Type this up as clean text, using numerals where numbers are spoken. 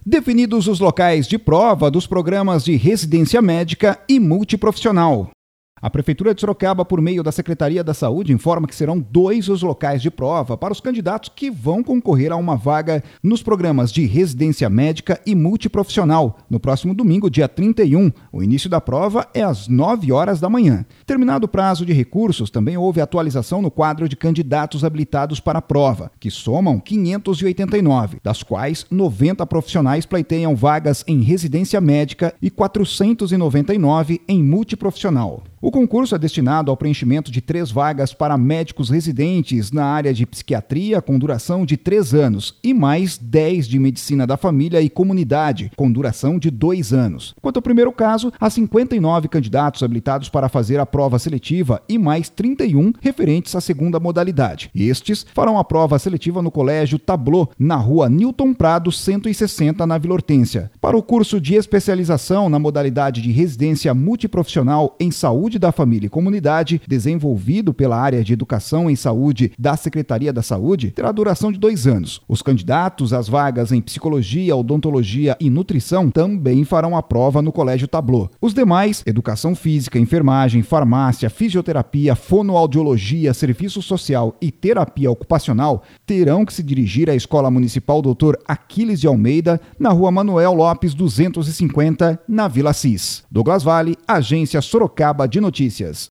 Definidos os locais de prova dos programas de residência médica e multiprofissional. A Prefeitura de Sorocaba, por meio da Secretaria da Saúde, informa que serão 2 os locais de prova para os candidatos que vão concorrer a uma vaga nos programas de residência médica e multiprofissional, no próximo domingo, dia 31. O início da prova é às 9 horas da manhã. Terminado o prazo de recursos, também houve atualização no quadro de candidatos habilitados para a prova, que somam 589, das quais 90 profissionais pleiteiam vagas em residência médica e 499 em multiprofissional. O concurso é destinado ao preenchimento de 3 vagas para médicos residentes na área de psiquiatria, com duração de 3 anos, e mais 10 de medicina da família e comunidade, com duração de 2 anos. Quanto ao primeiro caso, há 59 candidatos habilitados para fazer a prova seletiva e mais 31 referentes à segunda modalidade. Estes farão a prova seletiva no Colégio Tableau, na rua Newton Prado, 160, na Vila Hortência. Para o curso de especialização na modalidade de residência multiprofissional em saúde da família e comunidade, desenvolvido pela área de educação em saúde da Secretaria da Saúde, terá duração de 2 anos. Os candidatos às vagas em psicologia, odontologia e nutrição também farão a prova no Colégio Tableau. Os demais, educação física, enfermagem, farmácia, fisioterapia, fonoaudiologia, serviço social e terapia ocupacional, terão que se dirigir à Escola Municipal Dr. Aquiles de Almeida, na rua Manuel Lopes 250, na Vila Assis. Douglas Vale, Agência Sorocaba de Notícias.